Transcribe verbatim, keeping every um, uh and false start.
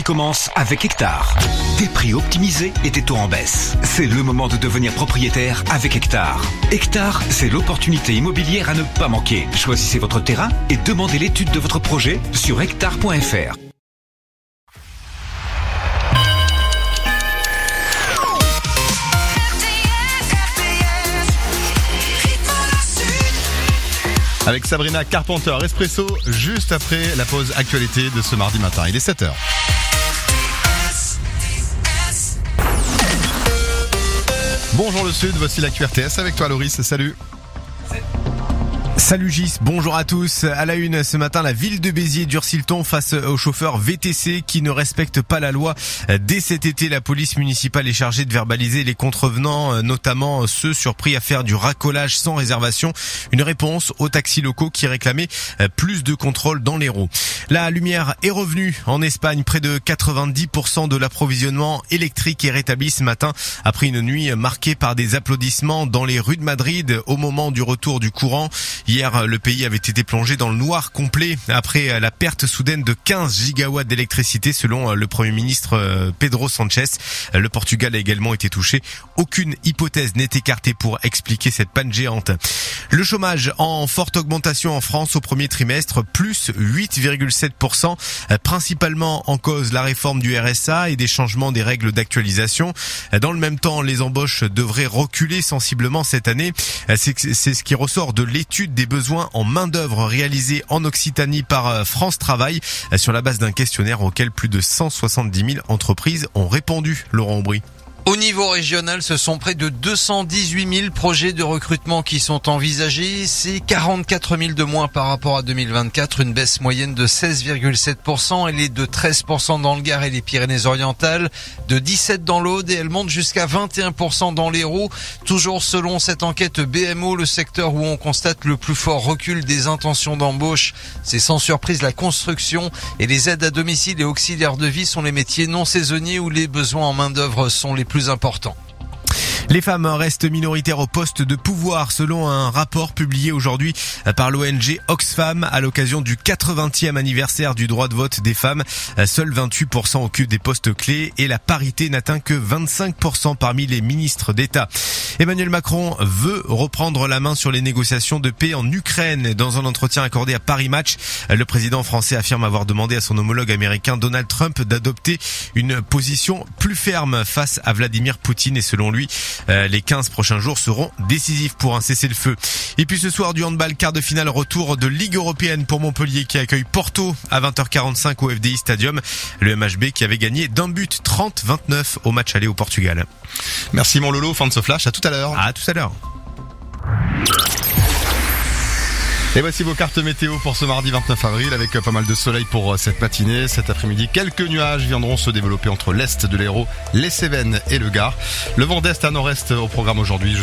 commence avec Hectare. Des prix optimisés et des taux en baisse. C'est le moment de devenir propriétaire avec Hectare. Hectare, c'est l'opportunité immobilière à ne pas manquer. Choisissez votre terrain et demandez l'étude de votre projet sur hectare point f r. Avec Sabrina Carpenter, Espresso, juste après la pause actualité de ce mardi matin. Il est sept heures. Bonjour le Sud, voici l'actu R T S avec toi Loris, salut. Salut Gis, bonjour à tous. À la une ce matin, la ville de Béziers durcit le ton face aux chauffeurs V T C qui ne respectent pas la loi. Dès cet été, la police municipale est chargée de verbaliser les contrevenants, notamment ceux surpris à faire du racolage sans réservation. Une réponse aux taxis locaux qui réclamaient plus de contrôle dans l'Hérault. La lumière est revenue en Espagne. Près de quatre-vingt-dix pour cent de l'approvisionnement électrique est rétabli ce matin après une nuit marquée par des applaudissements dans les rues de Madrid au moment du retour du courant. Hier, le pays avait été plongé dans le noir complet après la perte soudaine de quinze gigawatts d'électricité selon le Premier ministre Pedro Sanchez. Le Portugal a également été touché. Aucune hypothèse n'est écartée pour expliquer cette panne géante. Le chômage en forte augmentation en France au premier trimestre, plus huit virgule sept pour cent, principalement en cause la réforme du R S A et des changements des règles d'actualisation. Dans le même temps, les embauches devraient reculer sensiblement cette année. C'est, c'est ce qui ressort de l'étude des besoins en main-d'œuvre réalisée en Occitanie par France Travail sur la base d'un questionnaire auquel plus de cent soixante-dix mille entreprises ont répondu. Laurent Aubry. Au niveau régional, ce sont près de deux cent dix-huit mille projets de recrutement qui sont envisagés. C'est quarante-quatre mille de moins par rapport à deux mille vingt-quatre, une baisse moyenne de seize virgule sept pour cent. Elle est de treize pour cent dans le Gard et les Pyrénées-Orientales, de dix-sept pour cent dans l'Aude et elle monte jusqu'à vingt et un pour cent dans l'Hérault. Toujours selon cette enquête B M O, le secteur où on constate le plus fort recul des intentions d'embauche, c'est sans surprise la construction et les aides à domicile et auxiliaires de vie sont les métiers non saisonniers où les besoins en main-d'œuvre sont les plus important. Les femmes restent minoritaires au poste de pouvoir selon un rapport publié aujourd'hui par l'O N G Oxfam à l'occasion du quatre-vingtième anniversaire du droit de vote des femmes. Seuls vingt-huit pour cent occupent des postes clés et la parité n'atteint que vingt-cinq pour cent parmi les ministres d'État. Emmanuel Macron veut reprendre la main sur les négociations de paix en Ukraine. Dans un entretien accordé à Paris Match, le président français affirme avoir demandé à son homologue américain Donald Trump d'adopter une position plus ferme face à Vladimir Poutine et selon lui, les quinze prochains jours seront décisifs pour un cessez-le-feu. Et puis ce soir du handball, quart de finale retour de Ligue européenne pour Montpellier qui accueille Porto à vingt heures quarante-cinq au F D I Stadium. Le M H B qui avait gagné d'un but trente à vingt-neuf au match aller au Portugal. Merci mon Lolo, fin de ce flash, à tout à l'heure. À tout à l'heure. Et voici vos cartes météo pour ce mardi vingt-neuf avril avec pas mal de soleil pour cette matinée. Cet après-midi, quelques nuages viendront se développer entre l'est de l'Hérault, les Cévennes et le Gard. Le vent d'est à nord-est au programme aujourd'hui.